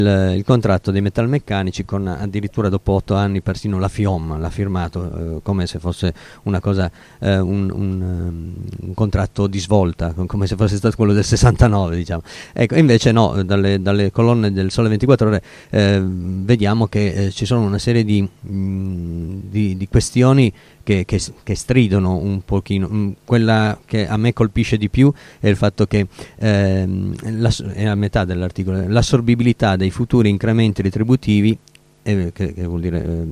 il contratto dei metalmeccanici, con addirittura dopo 8 anni persino la FIOM l'ha firmato, come se fosse una cosa, un contratto di svolta, come se fosse stato quello del 69, diciamo. Ecco, invece no, dalle colonne del Sole 24 Ore vediamo che ci sono una serie di questioni che stridono un pochino. Quella che a me colpisce di più è il fatto che è a metà dell'articolo, l'assorbibilità dei futuri incrementi retributivi, che vuol dire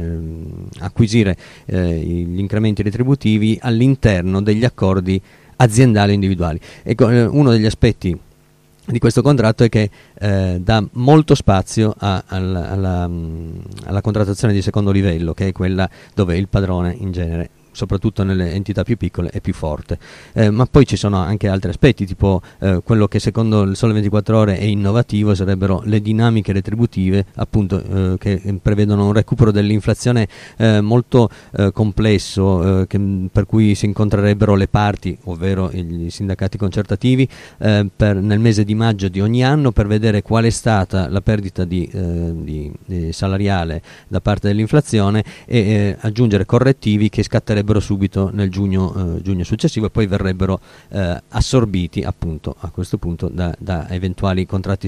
acquisire gli incrementi retributivi all'interno degli accordi aziendali individuali. Ecco, uno degli aspetti di questo contratto è che dà molto spazio alla contrattazione di secondo livello, che è quella dove il padrone in genere, soprattutto nelle entità più piccole, è più forte, ma poi ci sono anche altri aspetti, tipo quello che secondo il Sole 24 Ore è innovativo sarebbero le dinamiche retributive, appunto, che prevedono un recupero dell'inflazione molto complesso, per cui si incontrerebbero le parti, ovvero i sindacati concertativi, nel mese di maggio di ogni anno, per vedere qual è stata la perdita di salariale da parte dell'inflazione e aggiungere correttivi che scatterebbero subito nel giugno successivo, e poi verrebbero assorbiti appunto a questo punto da eventuali contratti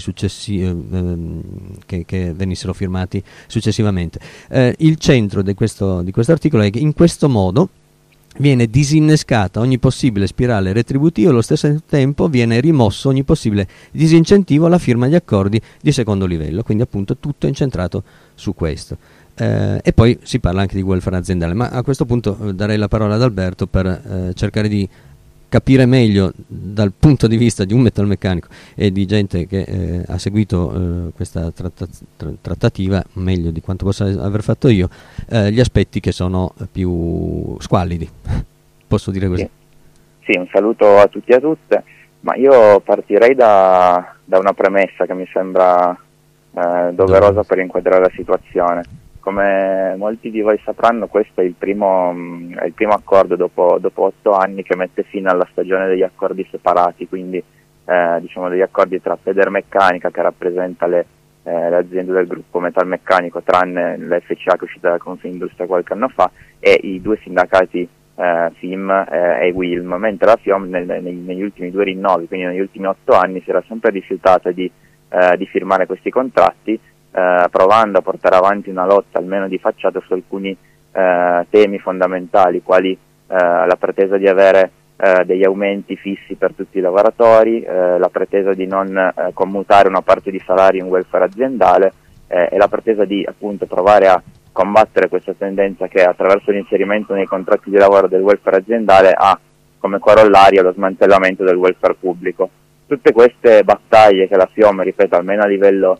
successivi che venissero firmati successivamente. Il centro di questo articolo è che in questo modo viene disinnescata ogni possibile spirale retributiva e allo stesso tempo viene rimosso ogni possibile disincentivo alla firma di accordi di secondo livello, quindi appunto tutto incentrato su questo. E poi si parla anche di welfare aziendale, ma a questo punto darei la parola ad Alberto per cercare di capire meglio dal punto di vista di un metalmeccanico e di gente che ha seguito questa trattativa meglio di quanto possa aver fatto io, gli aspetti che sono più squallidi, posso dire così. Sì, un saluto a tutti e a tutte, ma io partirei da una premessa che mi sembra doverosa per inquadrare la situazione. Come molti di voi sapranno, questo è il primo accordo dopo 8 anni che mette fine alla stagione degli accordi separati, quindi diciamo degli accordi tra Federmeccanica, che rappresenta le aziende del gruppo metalmeccanico, tranne l'FCA che è uscita da Confindustria qualche anno fa, e i due sindacati FIM e WILM, mentre la FIOM negli ultimi 2 rinnovi, quindi negli ultimi 8 anni, si era sempre rifiutata di firmare questi contratti, provando a portare avanti una lotta almeno di facciata su alcuni temi fondamentali, quali la pretesa di avere degli aumenti fissi per tutti i lavoratori, la pretesa di non commutare una parte di salario in welfare aziendale e la pretesa di appunto provare a combattere questa tendenza che attraverso l'inserimento nei contratti di lavoro del welfare aziendale ha come corollario lo smantellamento del welfare pubblico. Tutte queste battaglie che la FIOM, ripeto, almeno a livello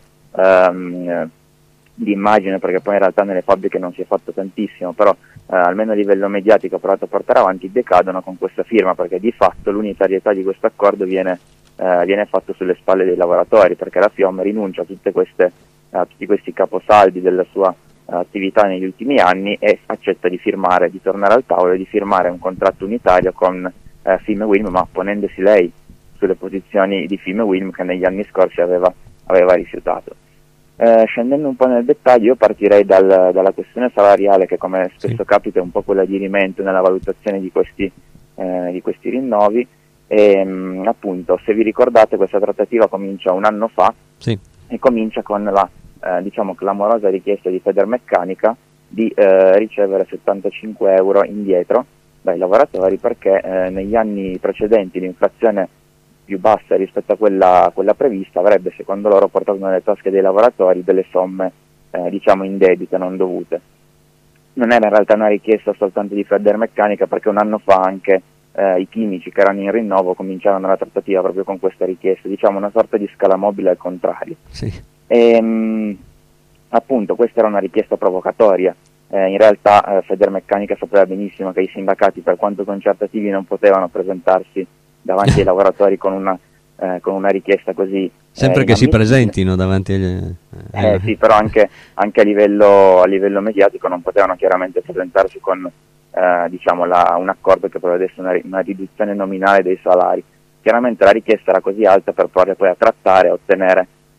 di immagine, perché poi in realtà nelle fabbriche non si è fatto tantissimo, però almeno a livello mediatico ha provato a portare avanti, decadono con questa firma, perché di fatto l'unitarietà di questo accordo viene fatto sulle spalle dei lavoratori, perché la FIOM rinuncia a tutti questi caposaldi della sua attività negli ultimi anni e accetta di tornare al tavolo e di firmare un contratto unitario con FIM e WILM, ma ponendosi lei sulle posizioni di FIM e WILM che negli anni scorsi aveva rifiutato. Scendendo un po' nel dettaglio, io partirei dalla questione salariale, che come spesso capita è un po' quella di rimentro nella valutazione di questi rinnovi, e appunto, se vi ricordate, questa trattativa comincia un anno fa e comincia con la diciamo clamorosa richiesta di Federmeccanica di ricevere 75 euro indietro dai lavoratori, perché negli anni precedenti l'inflazione più bassa rispetto a quella prevista avrebbe, secondo loro, portato nelle tasche dei lavoratori delle somme diciamo indebite, non dovute. Non era in realtà una richiesta soltanto di Federmeccanica, perché un anno fa anche i chimici che erano in rinnovo cominciarono la trattativa proprio con questa richiesta, diciamo una sorta di scala mobile al contrario. E, appunto, questa era una richiesta provocatoria. In realtà Federmeccanica sapeva benissimo che i sindacati, per quanto concertativi, non potevano presentarsi davanti ai lavoratori con una richiesta così sempre che si presentino davanti agli sì, però anche a livello mediatico non potevano chiaramente presentarsi con diciamo un accordo che prevedesse una riduzione nominale dei salari. Chiaramente la richiesta era così alta per provare poi a trattare e ottenere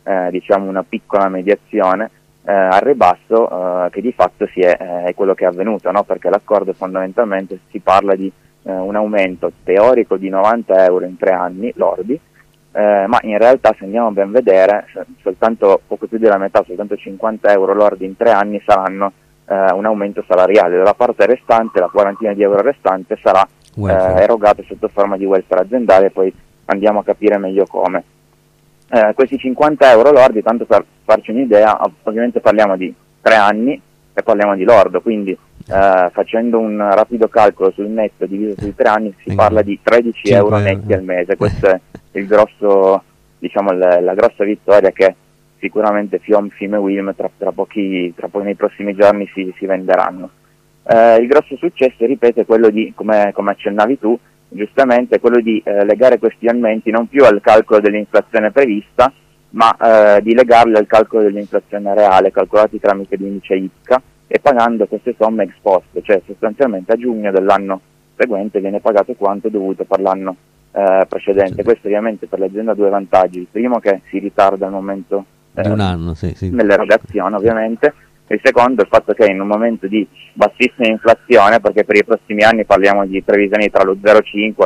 diciamo una piccola mediazione al ribasso, che di fatto è quello che è avvenuto, no? Perché l'accordo fondamentalmente si parla di un aumento teorico di 90 euro in 3 anni lordi, ma in realtà se andiamo a ben vedere soltanto poco più della metà, soltanto 50 euro lordi in 3 anni saranno un aumento salariale. Della parte restante, la quarantina di euro restante sarà erogato sotto forma di welfare aziendale, poi andiamo a capire meglio come. Questi 50 euro lordi, tanto per farci un'idea, ovviamente parliamo di 3 anni e parliamo di lordo, quindi facendo un rapido calcolo sul netto diviso sui 3 anni si parla di 13 euro netti al mese. Questo è il grosso, diciamo, la grossa vittoria che sicuramente FIOM, FIM e WILM tra pochi nei prossimi giorni si venderanno. Il grosso successo, ripeto, è quello di, come accennavi tu, giustamente, quello di legare questi aumenti non più al calcolo dell'inflazione prevista, ma di legarli al calcolo dell'inflazione reale, calcolati tramite l'indice IPCA, e pagando queste somme ex post, cioè sostanzialmente a giugno dell'anno seguente viene pagato quanto dovuto per l'anno precedente. Questo ovviamente per l'azienda ha due vantaggi: il primo, che si ritarda il momento di un anno nell'erogazione ovviamente, il secondo il fatto che in un momento di bassissima inflazione, perché per i prossimi anni parliamo di previsioni tra lo 0,5 e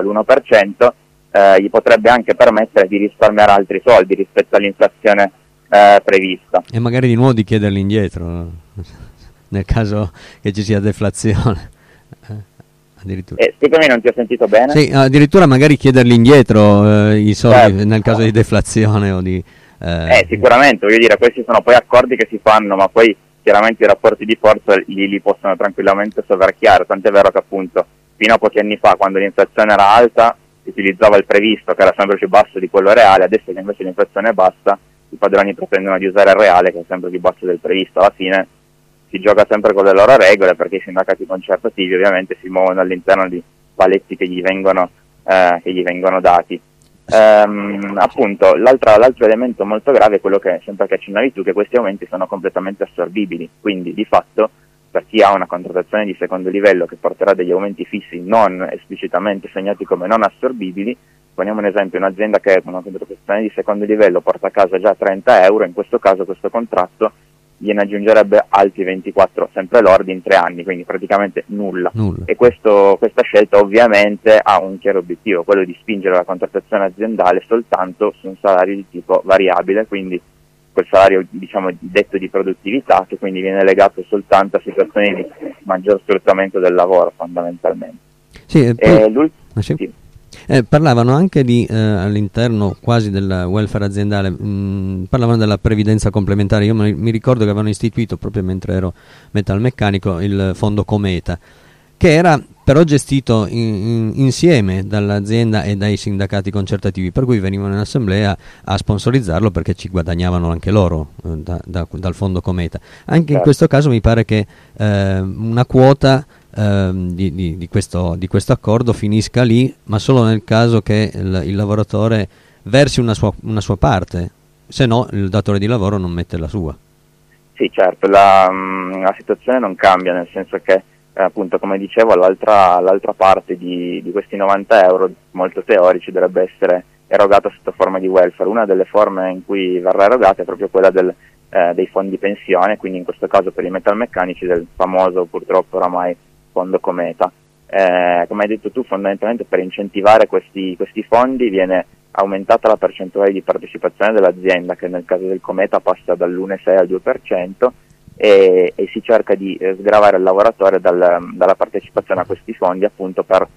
l'1%, gli potrebbe anche permettere di risparmiare altri soldi rispetto all'inflazione prevista. E magari di nuovo di chiederli indietro nel caso che ci sia deflazione. Addirittura. Spiegami, non ti ho sentito bene. Sì, addirittura magari chiederli indietro i soldi, certo, nel caso di deflazione o di... Sicuramente, voglio dire, questi sono poi accordi che si fanno, ma poi chiaramente i rapporti di forza li possono tranquillamente soverchiare, tant'è vero che appunto fino a pochi anni fa, quando l'inflazione era alta, si utilizzava il previsto, che era sempre più basso di quello reale. Adesso che invece l'inflazione è bassa, i padroni pretendono di usare il reale, che è sempre più basso del previsto. Alla fine si gioca sempre con le loro regole, perché i sindacati concertativi ovviamente si muovono all'interno di paletti che gli vengono dati. Appunto l'altro elemento molto grave è quello che sempre che accennavi tu, che questi aumenti sono completamente assorbibili, quindi di fatto per chi ha una contrattazione di secondo livello che porterà degli aumenti fissi non esplicitamente segnati come non assorbibili, poniamo un esempio: un'azienda che con una contrattazione di secondo livello porta a casa già 30 euro, in questo caso questo contratto gliene aggiungerebbe altri 24 sempre lordi in 3 anni, quindi praticamente nulla. E questa scelta ovviamente ha un chiaro obiettivo, quello di spingere la contrattazione aziendale soltanto su un salario di tipo variabile, quindi quel salario, diciamo, detto di produttività, che quindi viene legato soltanto a situazioni di maggior sfruttamento del lavoro fondamentalmente. Sì. Parlavano anche di all'interno quasi del welfare aziendale, parlavano della previdenza complementare. Io mi ricordo che avevano istituito, proprio mentre ero metalmeccanico, il fondo Cometa, che era però gestito insieme dall'azienda e dai sindacati concertativi, per cui venivano in assemblea a sponsorizzarlo perché ci guadagnavano anche loro dal fondo Cometa. Anche in questo caso mi pare che una quota di questo accordo finisca lì, ma solo nel caso che il lavoratore versi una sua parte, se no il datore di lavoro non mette la sua. Sì, certo, la situazione non cambia, nel senso che appunto, come dicevo, l'altra parte di questi 90 euro molto teorici dovrebbe essere erogata sotto forma di welfare. Una delle forme in cui verrà erogata è proprio quella dei fondi pensione, quindi in questo caso per i metalmeccanici del famoso, purtroppo oramai, fondo Cometa. Come hai detto tu, fondamentalmente per incentivare questi fondi viene aumentata la percentuale di partecipazione dell'azienda, che nel caso del Cometa passa dall'1,6 al 2%, e si cerca di sgravare il lavoratore dalla partecipazione a questi fondi, appunto per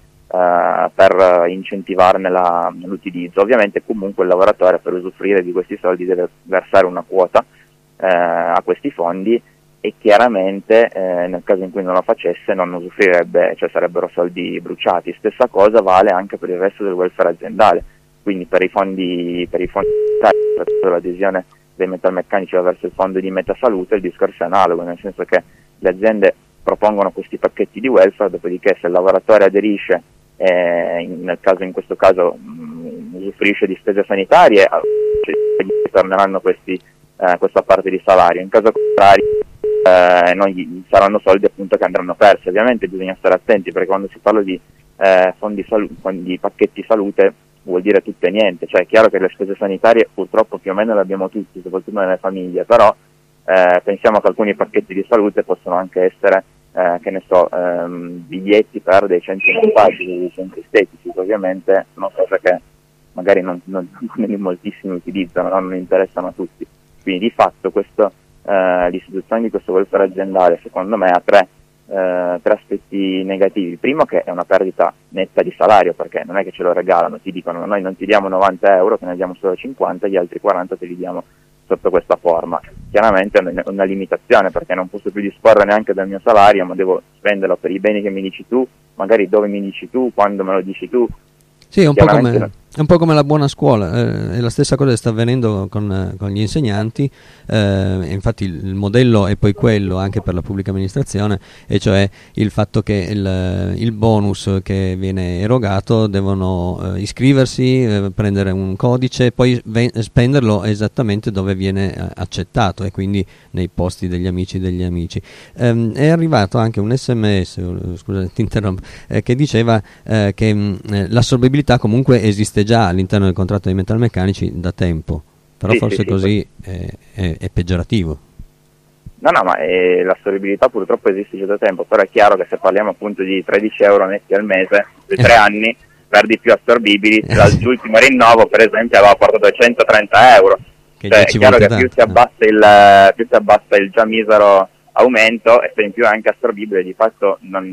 incentivarne l'utilizzo. Ovviamente comunque il lavoratore, per usufruire di questi soldi, deve versare una quota a questi fondi, e chiaramente nel caso in cui non lo facesse non usufruirebbe, cioè sarebbero soldi bruciati. Stessa cosa vale anche per il resto del welfare aziendale, quindi per i fondi l'adesione dei metalmeccanici verso il fondo di Metasalute il discorso è analogo, nel senso che le aziende propongono questi pacchetti di welfare, dopodiché se il lavoratore aderisce, in questo caso usufruisce di spese sanitarie, gli torneranno questa parte di salario. In caso contrario saranno soldi appunto che andranno persi. Ovviamente bisogna stare attenti, perché quando si parla di di pacchetti salute vuol dire tutto e niente. Cioè è chiaro che le spese sanitarie purtroppo più o meno le abbiamo tutti, soprattutto nelle famiglie, però pensiamo che alcuni pacchetti di salute possono anche essere che ne so, biglietti per dei centri massaggi, dei centri estetici, che ovviamente sono cose che magari non moltissimi utilizzano, no? Non interessano a tutti. Quindi di fatto l'istituzione di questo welfare aziendale secondo me ha tre aspetti negativi. Primo, che è una perdita netta di salario, perché non è che ce lo regalano, ti dicono noi non ti diamo 90 euro, te ne diamo solo 50, gli altri 40 te li diamo sotto questa forma. Chiaramente è una limitazione, perché non posso più disporre neanche del mio salario, ma devo spenderlo per i beni che mi dici tu, magari dove mi dici tu, quando me lo dici tu. Sì, è un po' come la buona scuola, è la stessa cosa che sta avvenendo con gli insegnanti, infatti il modello è poi quello anche per la pubblica amministrazione, e cioè il fatto che il bonus che viene erogato devono iscriversi, prendere un codice e poi spenderlo esattamente dove viene accettato, e quindi nei posti degli amici degli amici. È arrivato anche un SMS, scusa ti interrompo, che diceva che l'assorbibilità comunque esiste già all'interno del contratto dei metalmeccanici da tempo, però sì, forse sì, così è peggiorativo. No, ma l'assorbibilità purtroppo esiste già da tempo, però è chiaro che se parliamo appunto di 13 euro netti al mese, per 3 anni perdi più assorbibili. L'ultimo rinnovo per esempio aveva portato 130 euro, cioè, è chiaro che più si abbassa il già misero aumento, e se in più è anche assorbibile di fatto non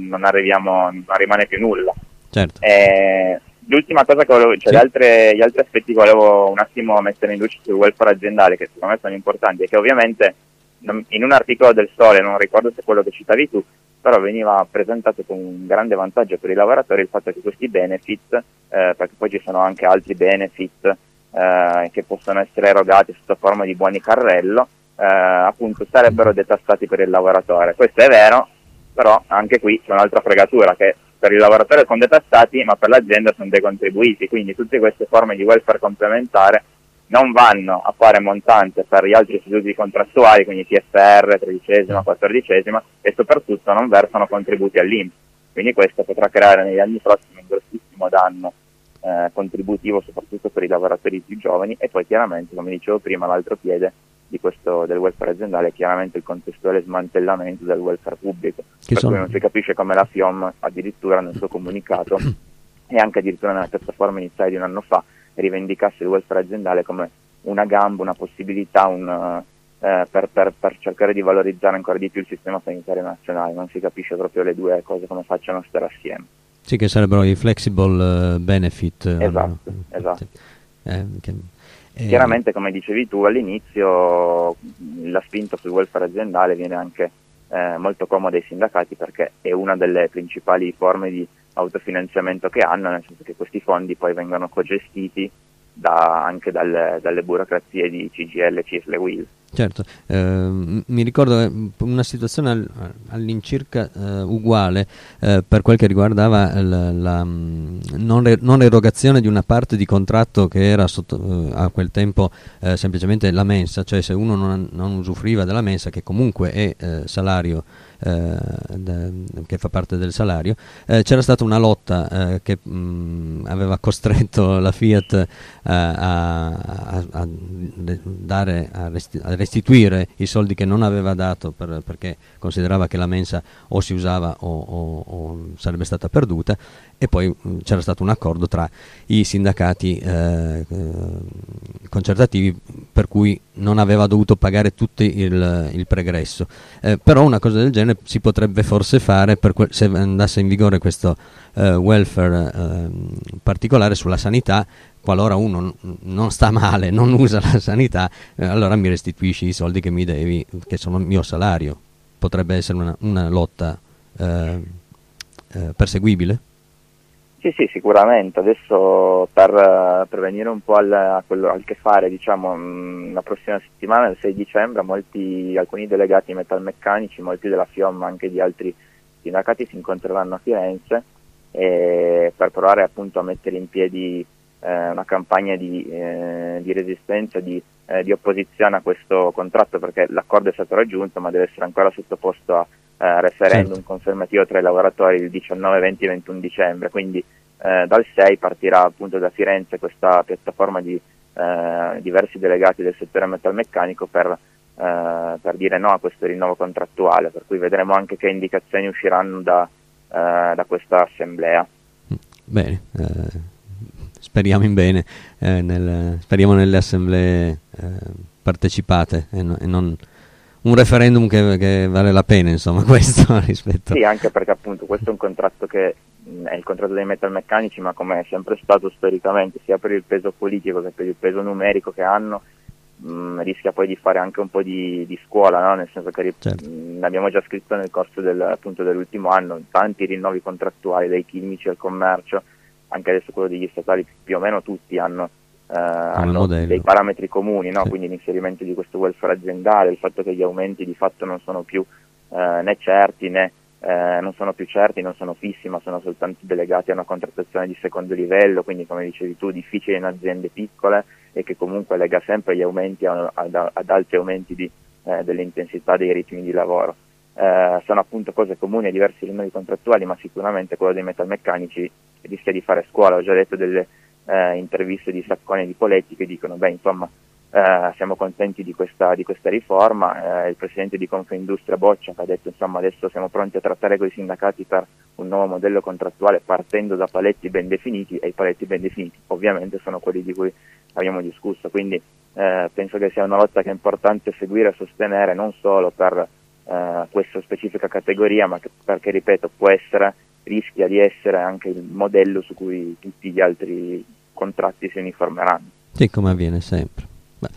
rimane più nulla. Certo. L'ultima cosa che volevo, cioè gli altri aspetti che volevo un attimo mettere in luce sul welfare aziendale, che secondo me sono importanti, è che ovviamente in un articolo del Sole, non ricordo se è quello che citavi tu, però veniva presentato con un grande vantaggio per i lavoratori il fatto che questi benefit, perché poi ci sono anche altri benefit che possono essere erogati sotto forma di buoni carrello, appunto sarebbero detassati per il lavoratore. Questo è vero, però anche qui c'è un'altra fregatura, che per il lavoratore sono detassati, ma per l'azienda sono decontribuiti, quindi tutte queste forme di welfare complementare non vanno a fare montante per gli altri istituti contrattuali, quindi TFR, 13ª, 14ª, e soprattutto non versano contributi all'INPS. Quindi questo potrà creare negli anni prossimi un grossissimo danno contributivo, soprattutto per i lavoratori più giovani. E poi chiaramente, come dicevo prima, l'altro piede del welfare aziendale è chiaramente il contestuale smantellamento del welfare pubblico, per cui non si capisce come la FIOM addirittura nel suo comunicato e anche addirittura nella piattaforma iniziale di un anno fa rivendicasse il welfare aziendale come una gamba, una possibilità, per cercare di valorizzare ancora di più il sistema sanitario nazionale. Non si capisce proprio le due cose come facciano a stare assieme. Sì, che sarebbero i flexible benefit. Esatto. Chiaramente, come dicevi tu all'inizio, la spinta sul welfare aziendale viene anche molto comoda ai sindacati, perché è una delle principali forme di autofinanziamento che hanno, nel senso che questi fondi poi vengono cogestiti anche dalle burocrazie di CGIL, CISL e UIL. Certo, mi ricordo una situazione all'incirca uguale per quel che riguardava la non erogazione di una parte di contratto che era a quel tempo semplicemente la mensa, cioè se uno non usufruiva della mensa, che comunque è salario, che fa parte del salario, c'era stata una lotta che aveva costretto la Fiat a restituire i soldi che non aveva dato perché considerava che la mensa o si usava o sarebbe stata perduta, e poi c'era stato un accordo tra i sindacati concertativi per cui non aveva dovuto pagare tutto il pregresso, però una cosa del genere si potrebbe forse fare se andasse in vigore questo welfare particolare sulla sanità. Qualora uno non sta male, non usa la sanità, allora mi restituisci i soldi che mi devi, che sono il mio salario. Potrebbe essere una lotta perseguibile? Sì, sicuramente. Adesso per venire un po' al che fare, diciamo, la prossima settimana, il 6 dicembre, alcuni delegati metalmeccanici, molti della FIOM, ma anche di altri sindacati, si incontreranno a Firenze per provare appunto a mettere in piedi una campagna di resistenza, di opposizione a questo contratto, perché l'accordo è stato raggiunto ma deve essere ancora sottoposto a referendum confermativo tra i lavoratori il 19, 20 e 21 dicembre, quindi dal 6 partirà appunto da Firenze questa piattaforma di diversi delegati del settore metalmeccanico per dire no a questo rinnovo contrattuale, per cui vedremo anche che indicazioni usciranno da questa assemblea. Bene, speriamo in bene, speriamo nelle assemblee partecipate e non un referendum che vale la pena, insomma, questo rispetto. Sì, anche perché appunto questo è un contratto che è il contratto dei metalmeccanici, ma come è sempre stato storicamente, sia per il peso politico che per il peso numerico che hanno, rischia poi di fare anche un po' di scuola, no? Nel senso che certo. Abbiamo già scritto nel corso appunto dell'ultimo anno tanti rinnovi contrattuali, dai chimici al commercio, anche adesso quello degli statali più o meno tutti hanno dei parametri comuni, no? Sì. Quindi l'inserimento di questo welfare aziendale, il fatto che gli aumenti di fatto non sono più né certi né non sono più certi, non sono fissi, ma sono soltanto delegati a una contrattazione di secondo livello, quindi come dicevi tu difficile in aziende piccole e che comunque lega sempre gli aumenti ad altri aumenti dell'intensità dei ritmi di lavoro. Sono appunto cose comuni a diversi rinnovi contrattuali, ma sicuramente quello dei metalmeccanici rischia di fare scuola. Ho già letto delle interviste di Sacconi e di Poletti che dicono beh insomma siamo contenti di questa riforma, il presidente di Confindustria Boccia che ha detto insomma adesso siamo pronti a trattare con i sindacati per un nuovo modello contrattuale partendo da paletti ben definiti, e i paletti ben definiti ovviamente sono quelli di cui abbiamo discusso, quindi penso che sia una lotta che è importante seguire e sostenere non solo per questa specifica categoria, ma perché ripeto rischia di essere anche il modello su cui tutti gli altri contratti si uniformeranno. Sì, come avviene sempre. Beh,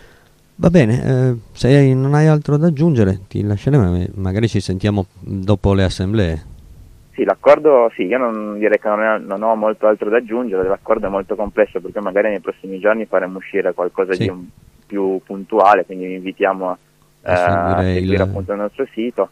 va bene, se non hai altro da aggiungere ti lasceremo, magari ci sentiamo dopo le assemblee. Sì, l'accordo, sì, io non direi che non ho molto altro da aggiungere, l'accordo è molto complesso perché magari nei prossimi giorni faremo uscire qualcosa di più puntuale, quindi vi invitiamo a seguire appunto il nostro sito.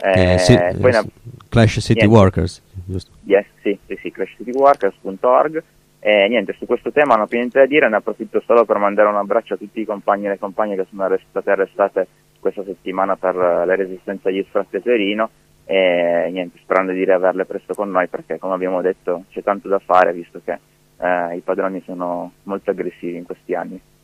Poi Clash City Workers, giusto? Yes, sì, clashcityworkers.org. Niente, su questo tema non ho più niente da dire, ne approfitto solo per mandare un abbraccio a tutti i compagni e le compagne che sono state arrestate questa settimana per la resistenza agli sfratti a Torino, e niente, sperando di riaverle presto con noi perché come abbiamo detto c'è tanto da fare visto che i padroni sono molto aggressivi in questi anni.